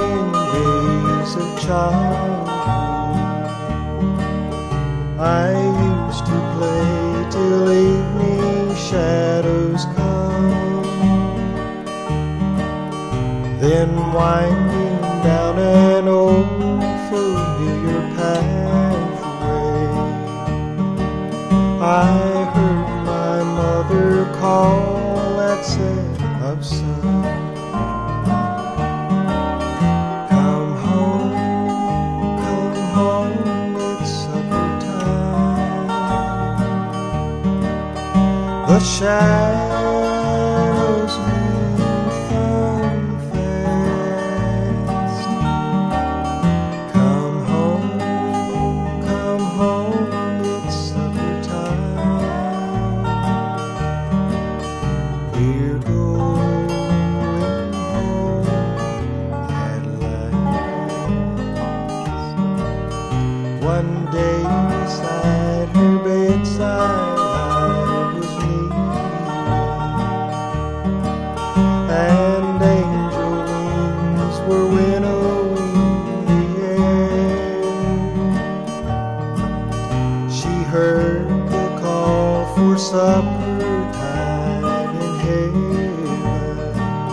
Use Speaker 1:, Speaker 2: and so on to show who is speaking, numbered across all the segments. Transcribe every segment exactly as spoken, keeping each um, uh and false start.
Speaker 1: in days of childhood, I used to play till evening shadows come, then winding down an old familiar pathway, I heard my mother call at set of sun. Come home, come home, it's supper time. The shadows move from fast. Come home, come home, it's supper time. We're going home at last. One day beside her bedside I was kneeling, and angel wings were winnowing the air. She heard the call for supper time in heaven,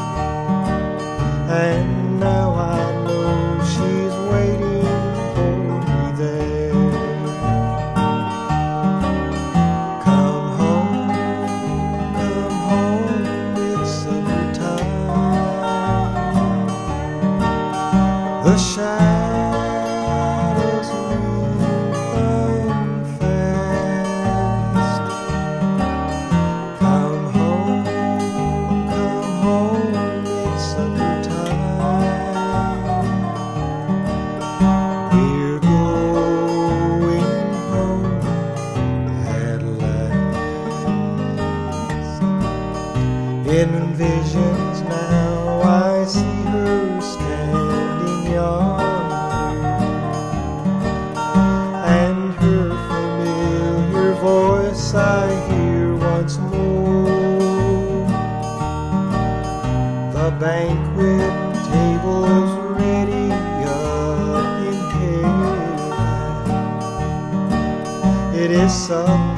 Speaker 1: and now I know she's waiting for me there. Come home, come home, it's supper time. The shadows move from fast. Come home, come home, it's supper time. We're going home at last. In visions now I see her standing yonder, and her familiar voice I hear once more. The banquet table's ready up in heaven. It is supper